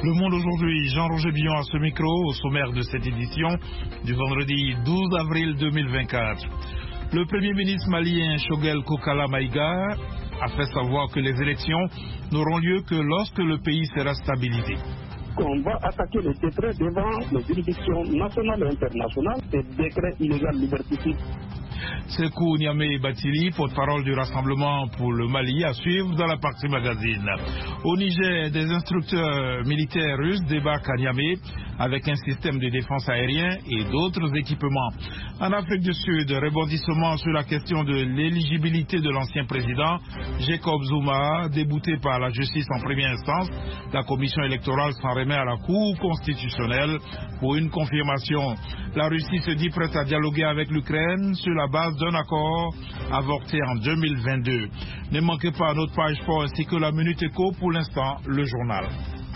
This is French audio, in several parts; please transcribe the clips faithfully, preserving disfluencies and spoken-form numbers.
Le Monde aujourd'hui, Jean-Roger Billon à ce micro, au sommaire de cette édition du vendredi douze avril deux mille vingt-quatre. Le Premier ministre malien Choguel Kokala Maïga a fait savoir que les élections n'auront lieu que lorsque le pays sera stabilisé. On va attaquer les décrets devant les juridictions nationales et internationales, ces décrets illégaux liberticides. Sekou Niamé Batili, porte-parole du Rassemblement pour le Mali, à suivre dans la partie magazine. Au Niger, des instructeurs militaires russes débarquent à Niamey avec un système de défense aérien et d'autres équipements. En Afrique du Sud, rebondissement sur la question de l'éligibilité de l'ancien président Jacob Zuma, débouté par la justice en première instance. La commission électorale s'en remet à la Cour constitutionnelle pour une confirmation. La Russie se dit prête à dialoguer avec l'Ukraine sur la base d'un accord avorté en deux mille vingt-deux. Ne manquez pas notre page sport ainsi que la Minute Éco, pour l'instant le journal.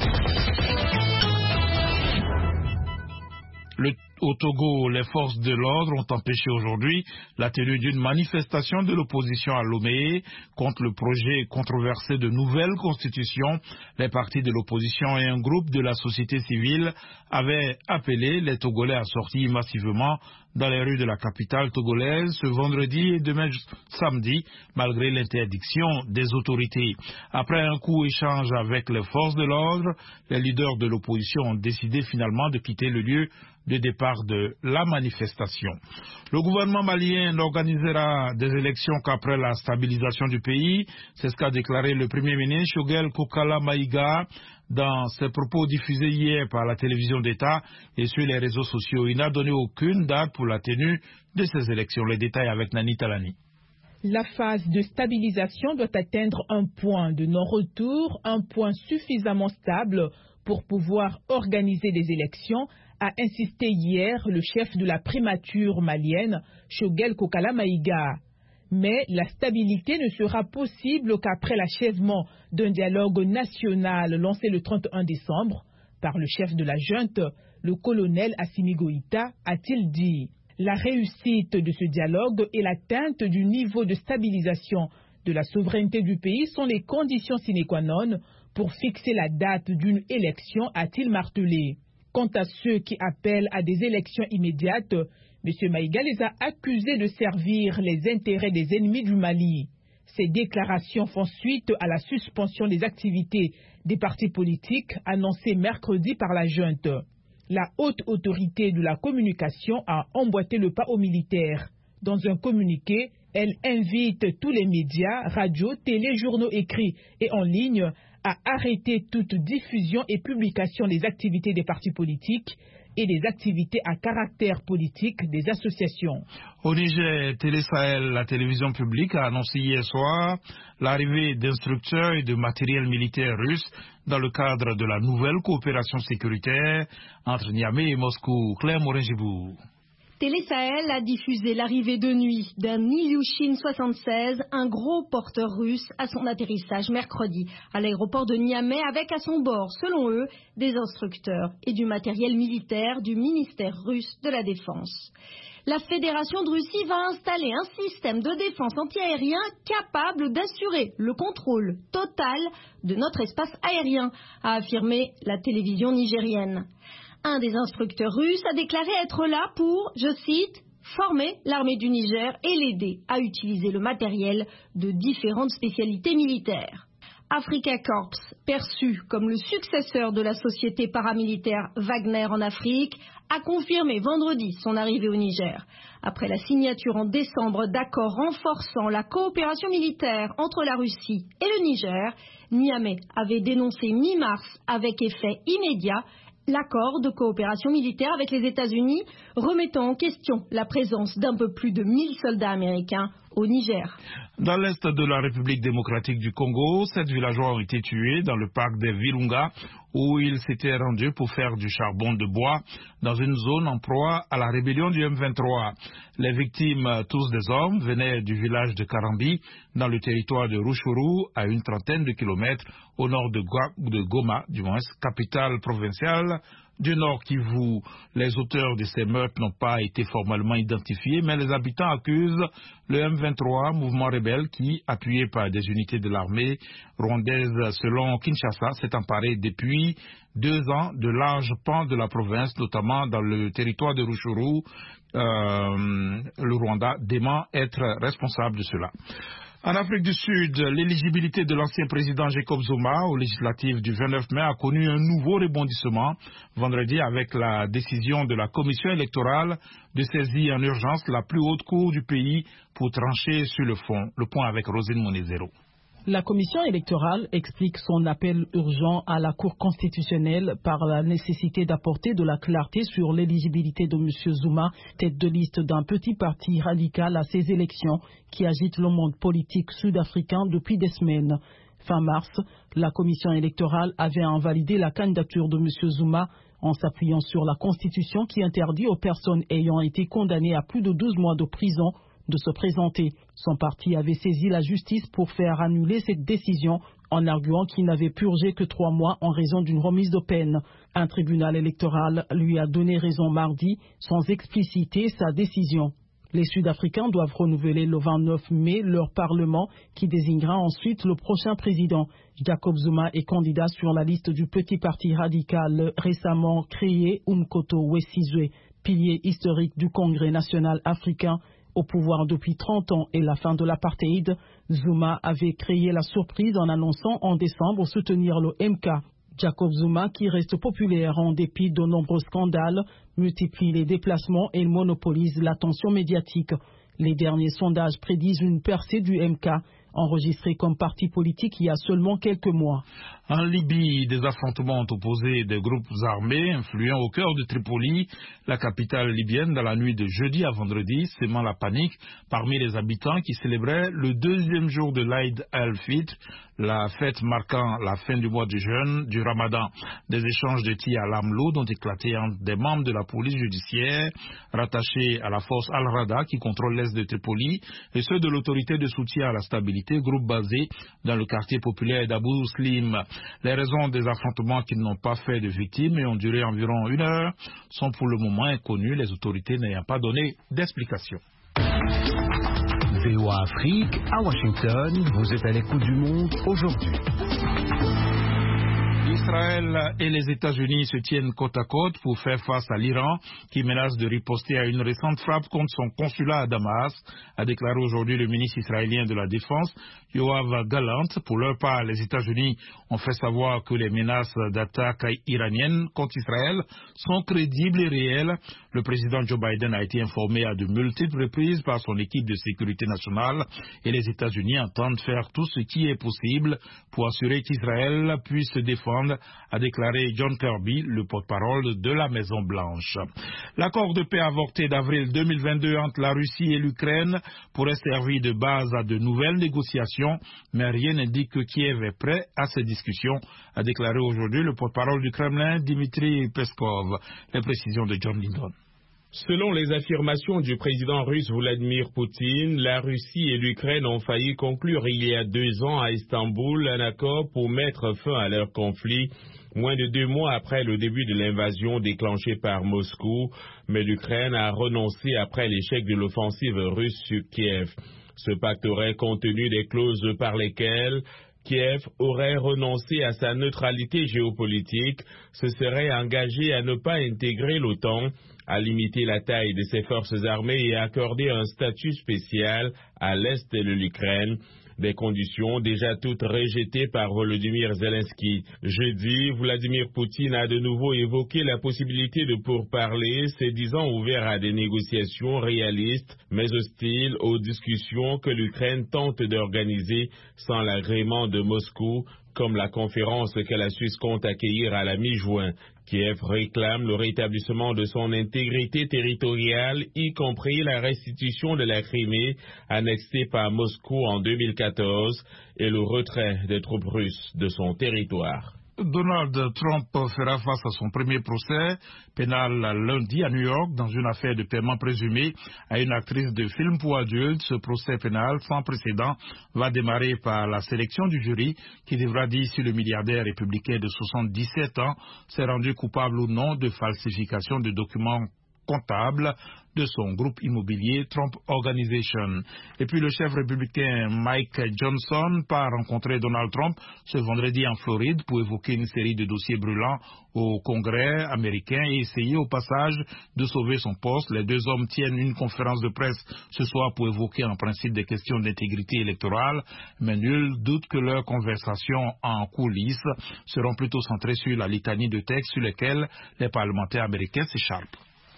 Le, au Togo, les forces de l'ordre ont empêché aujourd'hui la tenue d'une manifestation de l'opposition à Lomé contre le projet controversé de nouvelle constitution. Les partis de l'opposition et un groupe de la société civile avaient appelé les Togolais à sortir massivement dans les rues de la capitale togolaise ce vendredi et demain samedi, malgré l'interdiction des autorités. Après un court échange avec les forces de l'ordre, les leaders de l'opposition ont décidé finalement de quitter le lieu de départ de la manifestation. Le gouvernement malien n'organisera des élections qu'après la stabilisation du pays. C'est ce qu'a déclaré le Premier ministre Choguel Kokala Maïga dans ses propos diffusés hier par la télévision d'État et sur les réseaux sociaux. Il n'a donné aucune date pour la tenue de ces élections. Les détails avec Nani Talani. La phase de stabilisation doit atteindre un point de non-retour, un point suffisamment stable pour pouvoir organiser des élections, a insisté hier le chef de la primature malienne, Choguel Kokala Maïga. Mais la stabilité ne sera possible qu'après l'achèvement d'un dialogue national lancé le trente et un décembre par le chef de la junte, le colonel Assimi Goïta, a-t-il dit. La réussite de ce dialogue et l'atteinte du niveau de stabilisation de la souveraineté du pays sont les conditions sine qua non pour fixer la date d'une élection, a-t-il martelé. Quant à ceux qui appellent à des élections immédiates, M. Maïga les a accusés de servir les intérêts des ennemis du Mali. Ces déclarations font suite à la suspension des activités des partis politiques annoncées mercredi par la junte. La haute autorité de la communication a emboîté le pas aux militaires. Dans un communiqué, elle invite tous les médias, radios, télé, journaux écrits et en ligne à arrêter toute diffusion et publication des activités des partis politiques et des activités à caractère politique des associations. Au Niger, Télé Sahel, la télévision publique, a annoncé hier soir l'arrivée d'instructeurs et de matériel militaire russe dans le cadre de la nouvelle coopération sécuritaire entre Niamey et Moscou. Claire Morin-Gibou. Télé Sahel a diffusé l'arrivée de nuit d'un Ilyushin soixante-seize, un gros porteur russe, à son atterrissage mercredi à l'aéroport de Niamey avec à son bord, selon eux, des instructeurs et du matériel militaire du ministère russe de la Défense. La Fédération de Russie va installer un système de défense antiaérien capable d'assurer le contrôle total de notre espace aérien, a affirmé la télévision nigérienne. Un des instructeurs russes a déclaré être là pour, je cite, former l'armée du Niger et l'aider à utiliser le matériel de différentes spécialités militaires. Africa Corps, perçu comme le successeur de la société paramilitaire Wagner en Afrique, a confirmé vendredi son arrivée au Niger. Après la signature en décembre d'accords renforçant la coopération militaire entre la Russie et le Niger, Niamey avait dénoncé mi-mars avec effet immédiat l'accord de coopération militaire avec les États-Unis, remettant en question la présence d'un peu plus de mille soldats américains au Niger. Dans l'est de la République démocratique du Congo, sept villageois ont été tués dans le parc des Virunga, où ils s'étaient rendus pour faire du charbon de bois dans une zone en proie à la rébellion du M vingt-trois. Les victimes, tous des hommes, venaient du village de Karambi, dans le territoire de Rutshuru, à une trentaine de kilomètres au nord de, Gua, de Goma, du moins capitale provinciale du Nord Kivu. Les auteurs de ces meurtres n'ont pas été formellement identifiés, mais les habitants accusent le M vingt-trois, mouvement rebelle qui, appuyé par des unités de l'armée rwandaise selon Kinshasa, s'est emparé depuis deux ans de larges pans de la province, notamment dans le territoire de Rutshuru. Euh, le Rwanda dément être responsable de cela. En Afrique du Sud, l'éligibilité de l'ancien président Jacob Zuma aux législatives du vingt-neuf mai a connu un nouveau rebondissement vendredi avec la décision de la commission électorale de saisir en urgence la plus haute cour du pays pour trancher sur le fond. Le point avec Rosine Monezero. La commission électorale explique son appel urgent à la Cour constitutionnelle par la nécessité d'apporter de la clarté sur l'éligibilité de M. Zuma, tête de liste d'un petit parti radical à ces élections qui agite le monde politique sud-africain depuis des semaines. Fin mars, la commission électorale avait invalidé la candidature de M. Zuma en s'appuyant sur la Constitution qui interdit aux personnes ayant été condamnées à plus de douze mois de prison de se présenter. Son parti avait saisi la justice pour faire annuler cette décision en arguant qu'il n'avait purgé que trois mois en raison d'une remise de peine. Un tribunal électoral lui a donné raison mardi sans expliciter sa décision. Les Sud-Africains doivent renouveler le vingt-neuf mai leur parlement qui désignera ensuite le prochain président. Jacob Zuma est candidat sur la liste du petit parti radical récemment créé Umkhonto we Sizwe, pilier historique du Congrès national africain. Au pouvoir depuis trente ans et la fin de l'apartheid, Zuma avait créé la surprise en annonçant en décembre soutenir le M K. Jacob Zuma, qui reste populaire en dépit de nombreux scandales, multiplie les déplacements et monopolise l'attention médiatique. Les derniers sondages prédisent une percée du M K, enregistré comme parti politique il y a seulement quelques mois. En Libye, des affrontements ont opposé des groupes armés influents au cœur de Tripoli, la capitale libyenne, dans la nuit de jeudi à vendredi, sémant la panique parmi les habitants qui célébraient le deuxième jour de l'Aïd al-Fitr, la fête marquant la fin du mois du jeûne du Ramadan. Des échanges de tirs à l'arme lourde ont éclaté entre des membres de la police judiciaire rattachés à la force Al-Rada qui contrôle l'est de Tripoli et ceux de l'autorité de soutien à la stabilité, groupe basé dans le quartier populaire d'Abou Slim. Les raisons des affrontements qui n'ont pas fait de victimes et ont duré environ une heure sont pour le moment inconnues, les autorités n'ayant pas donné d'explication. V O A Afrique, à Washington, vous êtes à l'écoute du monde aujourd'hui. Israël et les États-Unis se tiennent côte à côte pour faire face à l'Iran qui menace de riposter à une récente frappe contre son consulat à Damas, a déclaré aujourd'hui le ministre israélien de la Défense, Yoav Gallant. Pour leur part, les États-Unis ont fait savoir que les menaces d'attaque iraniennes contre Israël sont crédibles et réelles. Le président Joe Biden a été informé à de multiples reprises par son équipe de sécurité nationale et les États-Unis entendent faire tout ce qui est possible pour assurer qu'Israël puisse se défendre, a déclaré John Kirby, le porte-parole de la Maison-Blanche. L'accord de paix avorté d'avril deux mille vingt-deux entre la Russie et l'Ukraine pourrait servir de base à de nouvelles négociations, mais rien n'indique que Kiev est prêt à ces discussions, a déclaré aujourd'hui le porte-parole du Kremlin, Dmitry Peskov. Les précisions de John Lindon. Selon les affirmations du président russe Vladimir Poutine, la Russie et l'Ukraine ont failli conclure il y a deux ans à Istanbul un accord pour mettre fin à leur conflit, moins de deux mois après le début de l'invasion déclenchée par Moscou, mais l'Ukraine a renoncé après l'échec de l'offensive russe sur Kiev. Ce pacte aurait contenu des clauses par lesquelles Kiev aurait renoncé à sa neutralité géopolitique, se serait engagé à ne pas intégrer l'OTAN, à limiter la taille de ses forces armées et à accorder un statut spécial à l'est de l'Ukraine, des conditions déjà toutes rejetées par Volodymyr Zelensky. Jeudi, Vladimir Poutine a de nouveau évoqué la possibilité de pourparlers, se disant ouvert à des négociations réalistes, mais hostiles aux discussions que l'Ukraine tente d'organiser sans l'agrément de Moscou, comme la conférence que la Suisse compte accueillir à la mi-juin. Kiev réclame le rétablissement de son intégrité territoriale, y compris la restitution de la Crimée, annexée par Moscou en deux mille quatorze, et le retrait des troupes russes de son territoire. Donald Trump fera face à son premier procès pénal lundi à New York dans une affaire de paiement présumé à une actrice de film pour adultes. Ce procès pénal sans précédent va démarrer par la sélection du jury qui devra dire si le milliardaire républicain de soixante-dix-sept ans s'est rendu coupable ou non de falsification de documents comptable de son groupe immobilier Trump Organization. Et puis le chef républicain Mike Johnson part rencontrer Donald Trump ce vendredi en Floride pour évoquer une série de dossiers brûlants au Congrès américain et essayer au passage de sauver son poste. Les deux hommes tiennent une conférence de presse ce soir pour évoquer en principe des questions d'intégrité électorale, mais nul doute que leurs conversations en coulisses seront plutôt centrées sur la litanie de textes sur lesquels les parlementaires américains s'écharpent.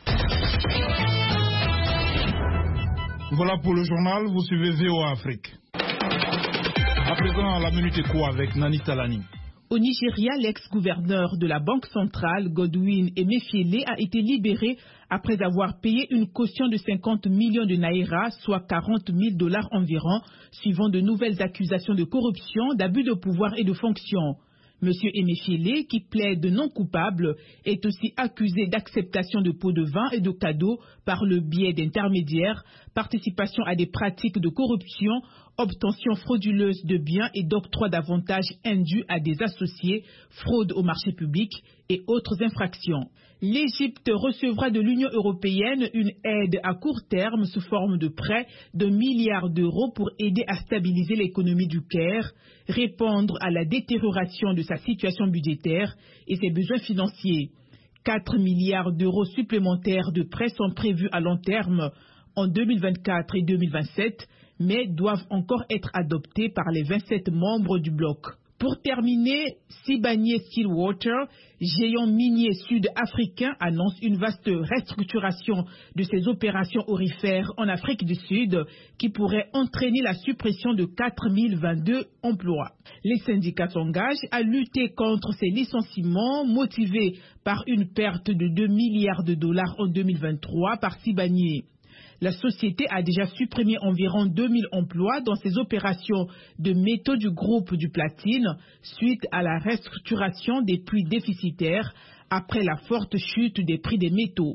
Voilà pour le journal, vous suivez V O A Afrique. À présent, la minute éco avec Nani Talani. Au Nigeria, l'ex-gouverneur de la Banque centrale, Godwin Emefiele, a été libéré après avoir payé une caution de cinquante millions de naira, soit quarante mille dollars environ, suivant de nouvelles accusations de corruption, d'abus de pouvoir et de fonction. Monsieur Emefiele, qui plaide non coupable, est aussi accusé d'acceptation de pots de vin et de cadeaux par le biais d'intermédiaires, participation à des pratiques de corruption, obtention frauduleuse de biens et d'octroi d'avantages indus à des associés, fraude au marché public et autres infractions. L'Égypte recevra de l'Union européenne une aide à court terme sous forme de prêt de milliards d'euros pour aider à stabiliser l'économie du Caire, répondre à la détérioration de sa situation budgétaire et ses besoins financiers. quatre milliards d'euros supplémentaires de prêts sont prévus à long terme en deux mille vingt-quatre et deux mille vingt-sept, mais doivent encore être adoptés par les vingt-sept membres du bloc. Pour terminer, Sibanye-Stillwater, géant minier sud-africain, annonce une vaste restructuration de ses opérations aurifères en Afrique du Sud qui pourrait entraîner la suppression de quatre mille vingt-deux emplois. Les syndicats s'engagent à lutter contre ces licenciements motivés par une perte de deux milliards de dollars en deux mille vingt-trois par Sibanye. La société a déjà supprimé environ deux mille emplois dans ses opérations de métaux du groupe du platine suite à la restructuration des puits déficitaires après la forte chute des prix des métaux.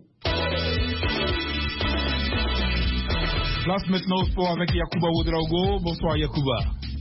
Place maintenant au sport avec Yacouba Ouedraogo. Bonsoir Yacouba.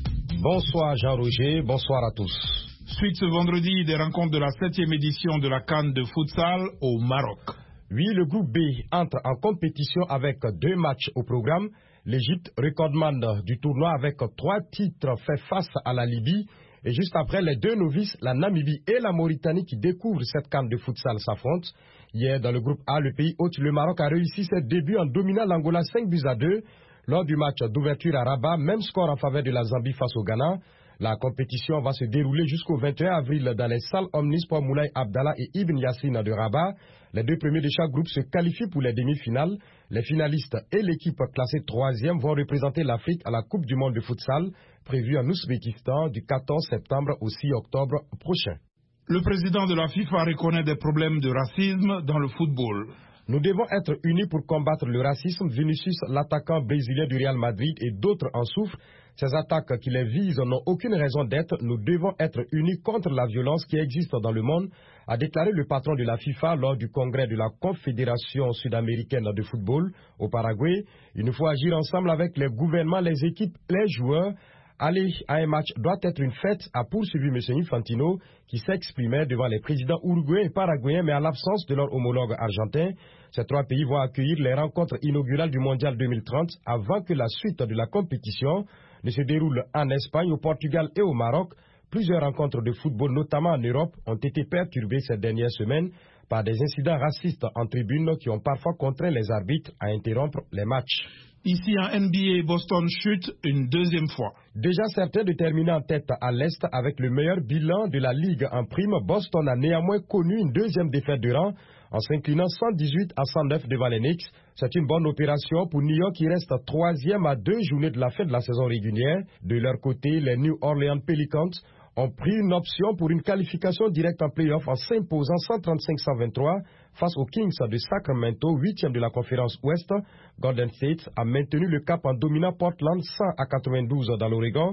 Bonsoir Jean-Roger, bonsoir à tous. Suite ce vendredi des rencontres de la septième édition de la CAN de futsal au Maroc. Oui, le groupe B entre en compétition avec deux matchs au programme. L'Égypte, recordman du tournoi avec trois titres, fait face à la Libye. Et juste après, les deux novices, la Namibie et la Mauritanie qui découvrent cette CAN de futsal s'affrontent. Hier, dans le groupe A, le pays hôte, le Maroc, a réussi ses débuts en dominant l'Angola cinq buts à deux. Lors du match d'ouverture à Rabat, même score en faveur de la Zambie face au Ghana. La compétition va se dérouler jusqu'au vingt et un avril dans les salles Omnisport Moulay Abdallah et Ibn Yassine de Rabat. Les deux premiers de chaque groupe se qualifient pour les demi-finales. Les finalistes et l'équipe classée troisième vont représenter l'Afrique à la Coupe du monde de futsal, prévue en Ouzbékistan du quatorze septembre au six octobre prochain. Le président de la FIFA reconnaît des problèmes de racisme dans le football. Nous devons être unis pour combattre le racisme. Vinicius, l'attaquant brésilien du Real Madrid et d'autres en souffrent. Ces attaques qui les visent n'ont aucune raison d'être. Nous devons être unis contre la violence qui existe dans le monde, a déclaré le patron de la FIFA lors du congrès de la Confédération sud-américaine de football au Paraguay. Il nous faut agir ensemble avec les gouvernements, les équipes, les joueurs. Aller à un match doit être une fête, a poursuivi M. Infantino, qui s'exprimait devant les présidents uruguayens et paraguayens, mais à l'absence de leur homologue argentin. Ces trois pays vont accueillir les rencontres inaugurales du Mondial deux mille trente avant que la suite de la compétition ne se déroule en Espagne, au Portugal et au Maroc. Plusieurs rencontres de football, notamment en Europe, ont été perturbées ces dernières semaines par des incidents racistes en tribune qui ont parfois contraint les arbitres à interrompre les matchs. Ici en N B A, Boston chute une deuxième fois. Déjà certain de terminer en tête à l'Est avec le meilleur bilan de la Ligue en prime, Boston a néanmoins connu une deuxième défaite de rang en s'inclinant cent dix-huit à cent neuf devant les Knicks. C'est une bonne opération pour New York qui reste troisième à deux journées de la fin de la saison régulière. De leur côté, les New Orleans Pelicans ont pris une option pour une qualification directe en play-off en s'imposant cent trente-cinq à cent vingt-trois face aux Kings de Sacramento, huitième de la conférence Ouest. Golden State a maintenu le cap en dominant Portland cent à quatre-vingt-douze dans l'Oregon.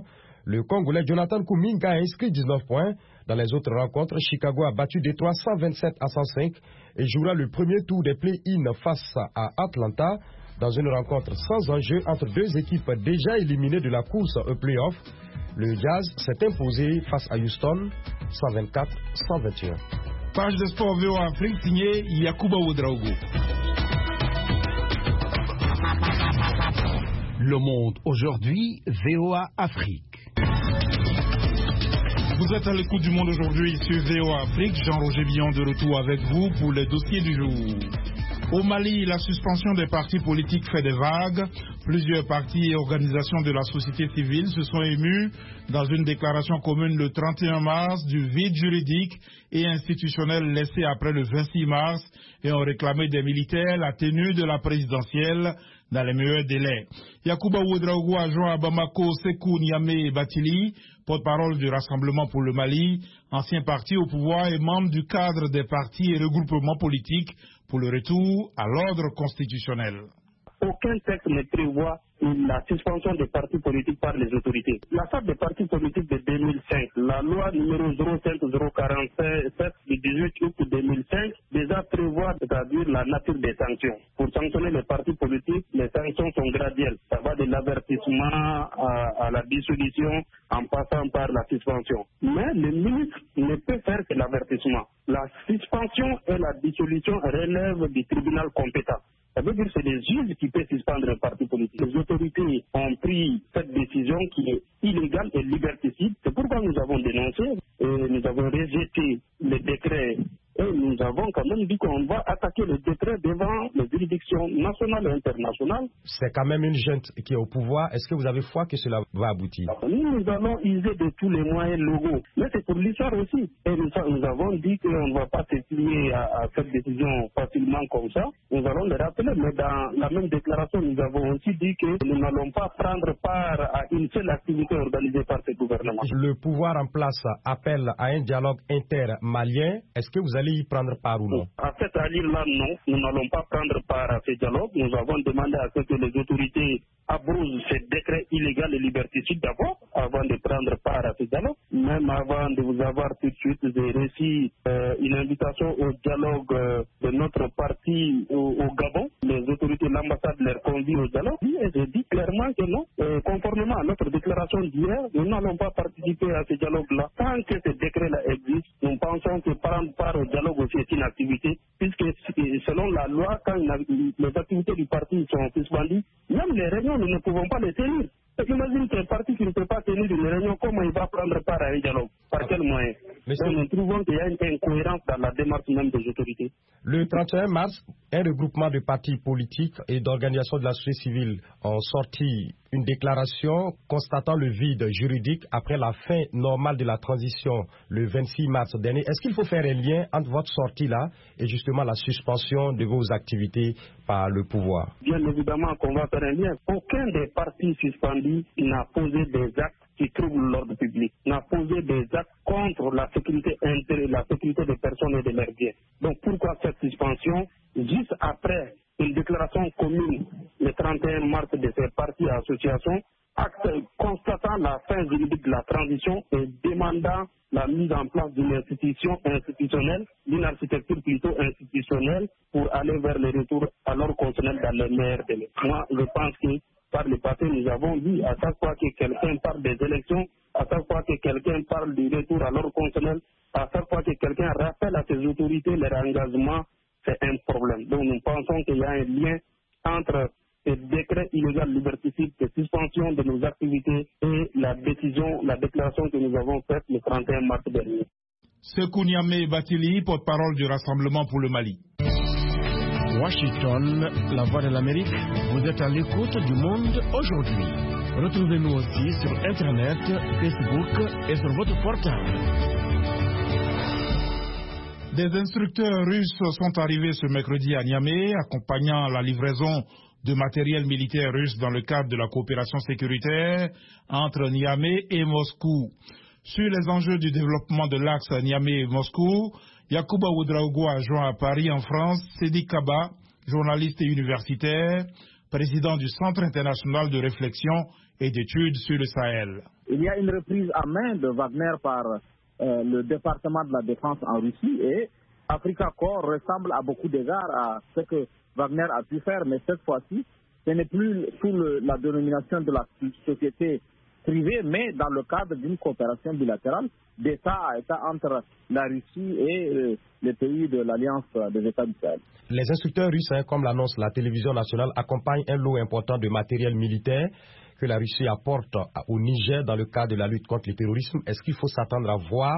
Le Congolais Jonathan Kuminga a inscrit dix-neuf points. Dans les autres rencontres, Chicago a battu Détroit cent vingt-sept à cent cinq et jouera le premier tour des play-in face à Atlanta dans une rencontre sans enjeu entre deux équipes déjà éliminées de la course au play-off. Le Jazz s'est imposé face à Houston cent vingt-quatre à cent vingt et un. Page de sport V O A Afrique signée Yacouba Ouedraogo. Le Monde aujourd'hui, V O A Afrique. Vous êtes à l'écoute du Monde aujourd'hui sur V O A Afrique. Jean-Roger Billon de retour avec vous pour les dossiers du jour. Au Mali, la suspension des partis politiques fait des vagues. Plusieurs partis et organisations de la société civile se sont émus dans une déclaration commune le trente et un mars du vide juridique et institutionnel laissé après le vingt-six mars et ont réclamé des militaires la tenue de la présidentielle dans les meilleurs délais. Yacouba Ouedraogo a joint à Bamako Sékou Niamé Batili, porte-parole du Rassemblement pour le Mali, ancien parti au pouvoir et membre du cadre des partis et regroupements politiques pour le retour à l'ordre constitutionnel. Aucun texte ne prévoit la suspension des partis politiques par les autorités. La charte des partis politiques de deux mille cinq, la loi numéro zéro cinq zéro quarante-sept du dix-huit août deux mille cinq, déjà prévoit, c'est-à-dire la nature des sanctions. Pour sanctionner les partis politiques, les sanctions sont graduelles. Ça va de l'avertissement à, à la dissolution en passant par la suspension. Mais le ministre ne peut faire que l'avertissement. La suspension et la dissolution relèvent du tribunal compétent. Ça veut dire que c'est les juges qui peuvent suspendre un parti politique. Les autorités ont pris cette décision qui est illégale et liberticide. C'est pourquoi nous avons dénoncé et nous avons rejeté le décret. Et nous avons quand même dit qu'on va attaquer le décret devant les juridictions nationales et internationales. C'est quand même une junte qui est au pouvoir. Est-ce que vous avez foi que cela va aboutir? Nous, nous allons user de tous les moyens légaux. Mais c'est pour l'histoire aussi. Et nous, nous avons dit qu'on ne va pas se plier à, à cette décision facilement comme ça. Nous allons le rappeler. Mais dans la même déclaration, nous avons aussi dit que nous n'allons pas prendre part à une seule activité organisée par ce gouvernement. Le pouvoir en place appelle à un dialogue inter-malien. Est-ce que vous allez y prendre part ou non? À cette allure-là, non. Nous n'allons pas prendre part à ce dialogue. Nous avons demandé à ce que les autorités abrougent ce décret illégal et liberticide d'abord, avant de prendre part à ce dialogue. Même avant de vous avoir tout de suite, j'ai reçu euh, une invitation au dialogue euh, de notre parti au, au Gabon. Les autorités de l'ambassade leur convient au dialogue. Et j'ai dit clairement que non. Euh, conformément à notre déclaration d'hier, nous n'allons pas participer à ce dialogue-là. Tant que ce décret-là existe, nous pensons que prendre part au dialogue aussi est une activité, puisque selon la loi, quand les activités du parti sont suspendues, même les réunions, nous ne pouvons pas les tenir. Imagine qu'un parti qui ne peut pas tenir une réunion, comment il va prendre part à un dialogue? Par quel moyen? Donc nous trouvons qu'il y a une incohérence dans la démarche même des autorités. Le trente et un mars, un regroupement de partis politiques et d'organisations de la société civile ont sorti une déclaration constatant le vide juridique après la fin normale de la transition le vingt-six mars dernier. Est-ce qu'il faut faire un lien entre votre sortie là et justement la suspension de vos activités par le pouvoir? Bien évidemment qu'on va faire un lien. Aucun des partis suspendus n'a posé des actes qui troublent l'ordre public, n'a posé des actes contre la sécurité intérieure, la sécurité des personnes et de leurs biens. Donc pourquoi cette suspension? Juste après une déclaration commune le trente et un mars de ces partis et associations, acte constatant la fin juridique de la transition et demandant la mise en place d'une institution institutionnelle, d'une architecture plutôt institutionnelle pour aller vers le retour à l'ordre constitutionnel dans les meilleurs délais. Moi, je pense que par le passé, nous avons vu à chaque fois que quelqu'un parle des élections, à chaque fois que quelqu'un parle du retour à l'ordre constitutionnel, à chaque fois que quelqu'un rappelle à ses autorités leur engagement, c'est un problème. Donc nous pensons qu'il y a un lien entre ce décret illégal liberticide de suspension de nos activités et la décision, la déclaration que nous avons faite le trente et un mars dernier. Sékou Niamé Batili, porte-parole du Rassemblement pour le Mali. Washington, la voix de l'Amérique, vous êtes à l'écoute du Monde aujourd'hui. Retrouvez-nous aussi sur Internet, Facebook et sur votre portable. Des instructeurs russes sont arrivés ce mercredi à Niamey, accompagnant la livraison de matériel militaire russe dans le cadre de la coopération sécuritaire entre Niamey et Moscou. Sur les enjeux du développement de l'axe Niamey-Moscou, Yacouba Ouedraogo a joint à Paris, en France, Sédik Kaba, journaliste et universitaire, président du Centre international de réflexion et d'études sur le Sahel. Il y a une reprise à main de Wagner par euh, le département de la défense en Russie et Africa Corps ressemble à beaucoup d'égards à ce que Wagner a pu faire, mais cette fois-ci, ce n'est plus sous le, la dénomination de la société privée, mais dans le cadre d'une coopération bilatérale d'État à État entre la Russie et euh, les pays de l'Alliance des États du Sahel. Les instructeurs russes, hein, comme l'annonce la télévision nationale, accompagnent un lot important de matériel militaire que la Russie apporte au Niger dans le cadre de la lutte contre le terrorisme. Est-ce qu'il faut s'attendre à voir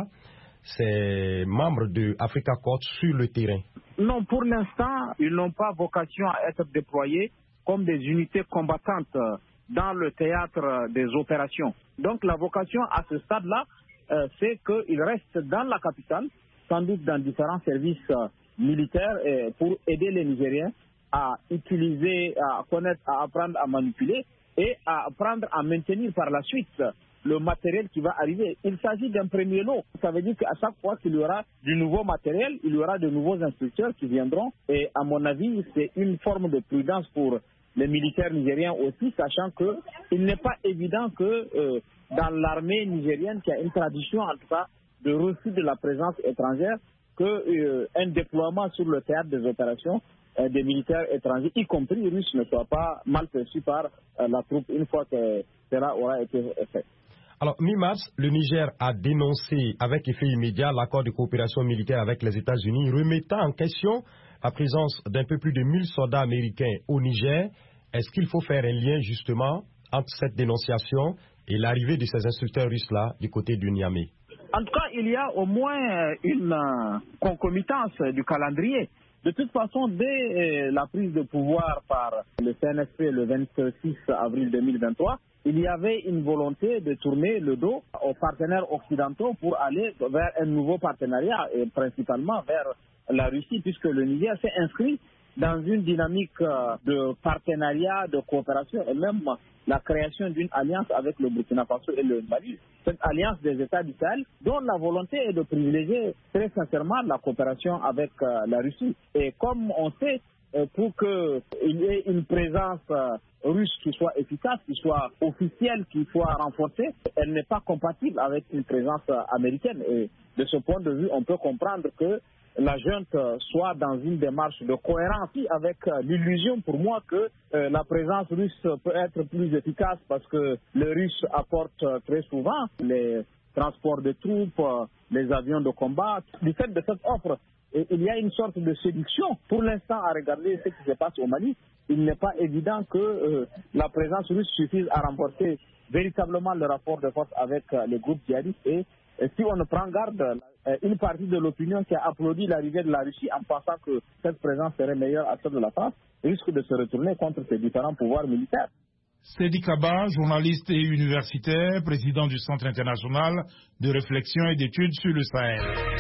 ces membres de Africa Corps sur le terrain? Non, pour l'instant, ils n'ont pas vocation à être déployés comme des unités combattantes dans le théâtre des opérations. Donc la vocation à ce stade-là, euh, c'est qu'ils restent dans la capitale, sans doute dans différents services euh, militaires, et pour aider les Nigériens à utiliser, à connaître, à apprendre à manipuler et à apprendre à maintenir par la suite le matériel qui va arriver. Il s'agit d'un premier lot. Ça veut dire qu'à chaque fois qu'il y aura du nouveau matériel, il y aura de nouveaux instructeurs qui viendront. Et à mon avis, c'est une forme de prudence pour les militaires nigériens aussi, sachant qu'il n'est pas évident que euh, dans l'armée nigérienne, qui a une tradition en tout cas de refus de la présence étrangère, qu'un euh, déploiement sur le théâtre des opérations euh, des militaires étrangers, y compris russes, ne soit pas mal perçu par euh, la troupe une fois que cela aura été fait. Alors, mi-mars, le Niger a dénoncé avec effet immédiat l'accord de coopération militaire avec les États-Unis, remettant en question la présence d'un peu plus de mille soldats américains au Niger. Est-ce qu'il faut faire un lien justement entre cette dénonciation et l'arrivée de ces instructeurs russes-là du côté du Niamey? En tout cas, il y a au moins une euh, concomitance du calendrier. De toute façon, dès euh, la prise de pouvoir par le C N S P le vingt-six avril deux mille vingt-trois, il y avait une volonté de tourner le dos aux partenaires occidentaux pour aller vers un nouveau partenariat, et principalement vers la Russie, puisque le Niger s'est inscrit dans une dynamique de partenariat, de coopération et même la création d'une alliance avec le Burkina Faso et le Mali. Cette alliance des États du Sahel, dont la volonté est de privilégier très sincèrement la coopération avec la Russie. Et comme on sait, pour qu'il y ait une présence russe qui soit efficace, qui soit officielle, qui soit renforcée, elle n'est pas compatible avec une présence américaine. Et de ce point de vue, on peut comprendre que la junte soit dans une démarche de cohérence avec l'illusion pour moi que euh, la présence russe peut être plus efficace parce que les Russes apportent très souvent les transports de troupes, les avions de combat. Du fait de cette offre, et il y a une sorte de séduction. Pour l'instant, à regarder ce qui se passe au Mali, il n'est pas évident que euh, la présence russe suffise à renforcer véritablement le rapport de force avec euh, les groupes djihadistes. Et, et si on ne prend garde, euh, une partie de l'opinion qui a applaudi l'arrivée de la Russie en pensant que cette présence serait meilleure à celle de la France, risque de se retourner contre ces différents pouvoirs militaires. Seydi Kaba, journaliste et universitaire, président du Centre international de réflexion et d'études sur le Sahel.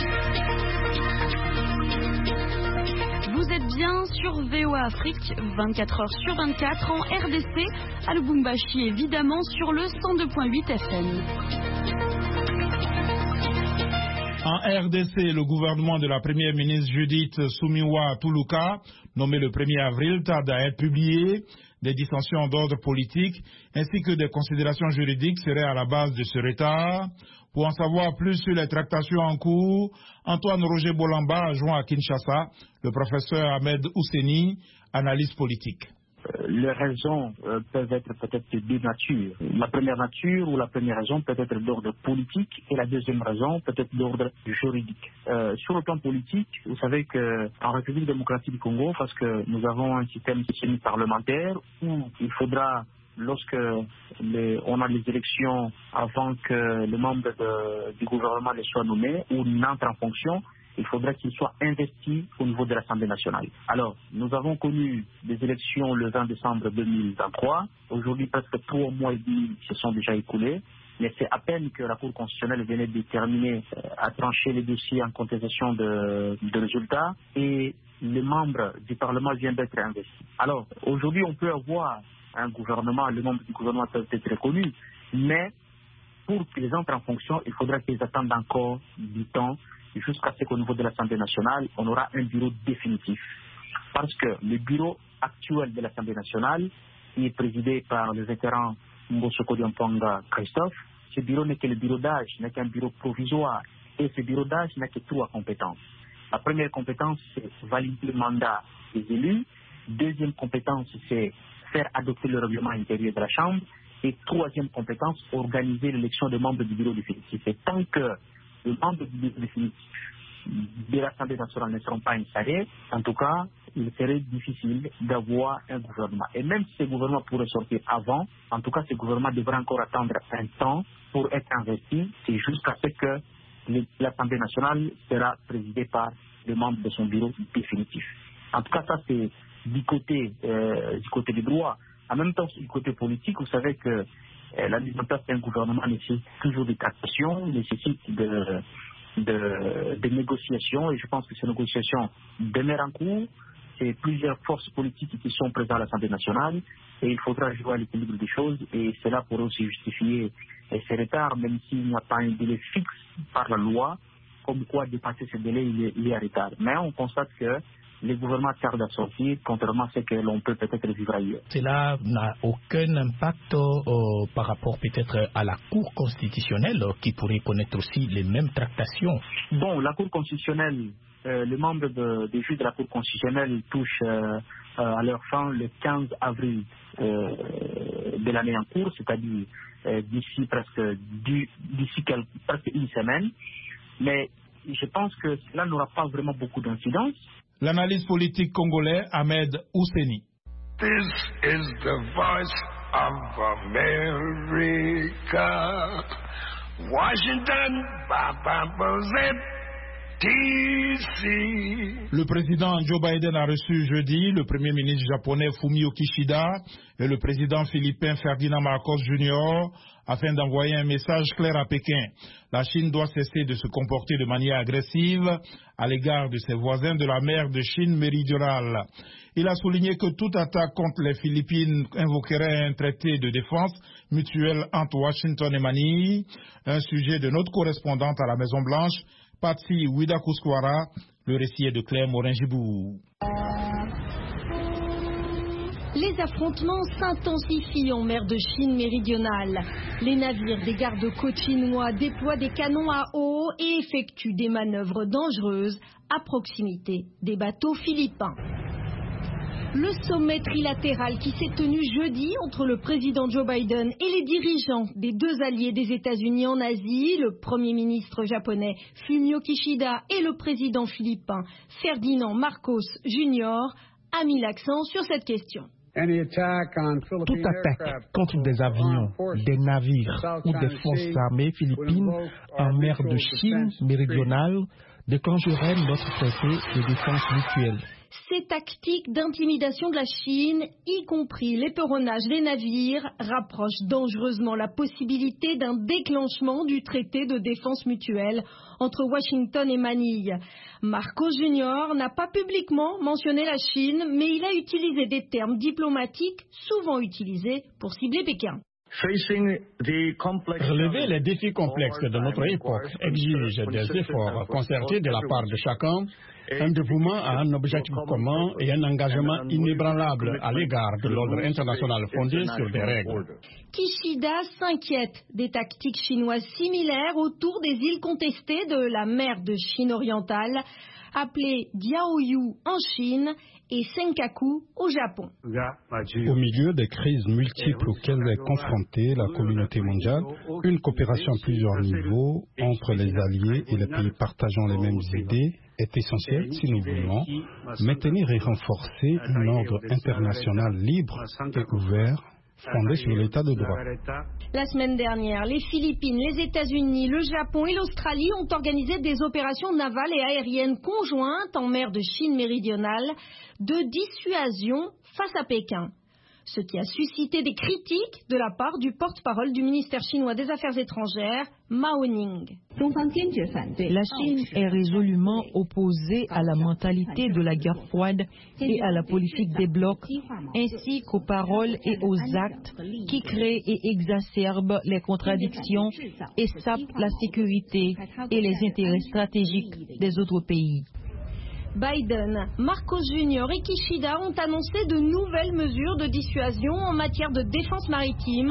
Vous êtes bien sur V O A Afrique, vingt-quatre heures sur vingt-quatre en R D C, à Lubumbashi évidemment sur le cent deux virgule huit F M. En R D C, le gouvernement de la première ministre Judith Suminwa Tuluka, nommé le premier avril, tarde à être publié. Des dissensions d'ordre politique ainsi que des considérations juridiques seraient à la base de ce retard. Pour en savoir plus sur les tractations en cours, Antoine Roger Bolamba a joint à Kinshasa le professeur Ahmed Ouseni, analyste politique. Les raisons euh, peuvent être peut-être de deux natures. La première nature ou la première raison peut être d'ordre politique et la deuxième raison peut être d'ordre juridique. Euh, sur le plan politique, vous savez qu'en République démocratique du Congo, parce que nous avons un système semi-parlementaire où il faudra, lorsque les, on a les élections avant que le membre de, du gouvernement ne soit nommé ou n'entre en fonction, il faudrait qu'il soit investi au niveau de l'Assemblée nationale. Alors, nous avons connu des élections le vingt décembre deux mille vingt-trois. Aujourd'hui, presque trois mois et demi se sont déjà écoulés. Mais c'est à peine que la Cour constitutionnelle venait de terminer euh, à trancher les dossiers en contestation de, de résultats et les membres du Parlement viennent d'être investis. Alors, aujourd'hui, on peut avoir un gouvernement, le membre du gouvernement peut être reconnu, mais pour qu'ils entrent en fonction, il faudra qu'ils attendent encore du temps jusqu'à ce qu'au niveau de l'Assemblée nationale, on aura un bureau définitif. Parce que le bureau actuel de l'Assemblée nationale, qui est présidé par le vétéran Mbosoko Diampanga Christophe, ce bureau n'est que le bureau d'âge, n'est qu'un bureau provisoire. Et ce bureau d'âge n'a que trois compétences. La première compétence, c'est valider le mandat des élus. Deuxième compétence, c'est faire adopter le règlement intérieur de la Chambre. Et troisième compétence, organiser l'élection des membres du bureau définitif. Et tant que les membres du bureau définitif de l'Assemblée nationale ne seront pas installés, en tout cas, il serait difficile d'avoir un gouvernement. Et même si ce gouvernement pourrait sortir avant, en tout cas, ce gouvernement devrait encore attendre un temps pour être investi. C'est jusqu'à ce que l'Assemblée nationale sera présidée par les membres de son bureau définitif. En tout cas, ça c'est du côté, euh, du côté du droit. En même temps, du côté politique, vous savez que euh, la mise en place d'un gouvernement nécessite toujours des tractations, nécessite de, de, de négociations, et je pense que ces négociations demeurent en cours. C'est plusieurs forces politiques qui sont présentes à l'Assemblée nationale, et il faudra jouer à l'équilibre des choses, et cela pourrait aussi justifier ces retards, même s'il n'y a pas un délai fixe par la loi, comme quoi dépasser ce délai, il est, il est à retard. Mais on constate que les gouvernements tardent à sortir, contrairement à ce que l'on peut peut-être vivre ailleurs. Cela n'a aucun impact euh, par rapport peut-être à la Cour constitutionnelle, euh, qui pourrait connaître aussi les mêmes tractations. Bon, la Cour constitutionnelle, euh, les membres de, des juges de la Cour constitutionnelle touchent euh, euh, à leur fin le quinze avril euh, de l'année en cours, c'est-à-dire euh, d'ici presque, d'ici quelques, presque une semaine. Mais je pense que cela n'aura pas vraiment beaucoup d'incidence. L'analyse politique congolais Ahmed Ousseni. This is the voice of America. Washington, D C. Le président Joe Biden a reçu jeudi le premier ministre japonais Fumio Kishida et le président philippin Ferdinand Marcos junior afin d'envoyer un message clair à Pékin. La Chine doit cesser de se comporter de manière agressive à l'égard de ses voisins de la mer de Chine méridionale. Il a souligné que toute attaque contre les Philippines invoquerait un traité de défense mutuelle entre Washington et Manille, un sujet de notre correspondante à la Maison-Blanche, Patsy Widakuswara. Le récit est de Claire Morin-Gibou. Les affrontements s'intensifient en mer de Chine méridionale. Les navires des gardes-côtes chinois déploient des canons à eau et effectuent des manœuvres dangereuses à proximité des bateaux philippins. Le sommet trilatéral qui s'est tenu jeudi entre le président Joe Biden et les dirigeants des deux alliés des États-Unis en Asie, le premier ministre japonais Fumio Kishida et le président philippin Ferdinand Marcos junior, a mis l'accent sur cette question. Toute attaque contre des avions, des navires ou des forces armées philippines en mer de Chine méridionale déclencherait notre traité de défense mutuelle. Ces tactiques d'intimidation de la Chine, y compris l'éperonnage des navires, rapprochent dangereusement la possibilité d'un déclenchement du traité de défense mutuelle entre Washington et Manille. Marcos junior n'a pas publiquement mentionné la Chine, mais il a utilisé des termes diplomatiques souvent utilisés pour cibler Pékin. Relever les défis complexes de notre époque exige des efforts concertés de la part de chacun, un dévouement à un objectif commun et un engagement inébranlable à l'égard de l'ordre international fondé sur des règles. Kishida s'inquiète des tactiques chinoises similaires autour des îles contestées de la mer de Chine orientale, appelées Diaoyu en Chine et Senkaku au Japon. Au milieu des crises multiples auxquelles est confrontée la communauté mondiale, une coopération à plusieurs niveaux entre les alliés et les pays partageant les mêmes idées est essentielle si nous voulons maintenir et renforcer un ordre international libre et ouvert fondé sur l'état de droit. La semaine dernière, les Philippines, les États-Unis, le Japon et l'Australie ont organisé des opérations navales et aériennes conjointes en mer de Chine méridionale de dissuasion face à Pékin, ce qui a suscité des critiques de la part du porte-parole du ministère chinois des Affaires étrangères, Mao Ning. La Chine est résolument opposée à la mentalité de la guerre froide et à la politique des blocs, ainsi qu'aux paroles et aux actes qui créent et exacerbent les contradictions et sapent la sécurité et les intérêts stratégiques des autres pays. Biden, Marcos junior et Kishida ont annoncé de nouvelles mesures de dissuasion en matière de défense maritime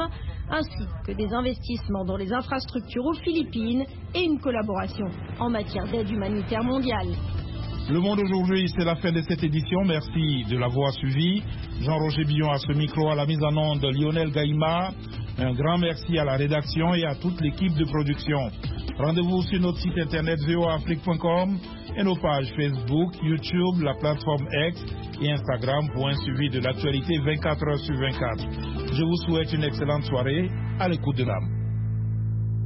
ainsi que des investissements dans les infrastructures aux Philippines et une collaboration en matière d'aide humanitaire mondiale. Le Monde aujourd'hui, c'est la fin de cette édition. Merci de l'avoir suivi. Jean-Roger Billon à ce micro, à la mise en onde Lionel Gaïma. Un grand merci à la rédaction et à toute l'équipe de production. Rendez-vous sur notre site internet v o a afrique point com et nos pages Facebook, YouTube, la plateforme X et Instagram pour un suivi de l'actualité vingt-quatre heures sur vingt-quatre. Je vous souhaite une excellente soirée à l'écoute de l'âme.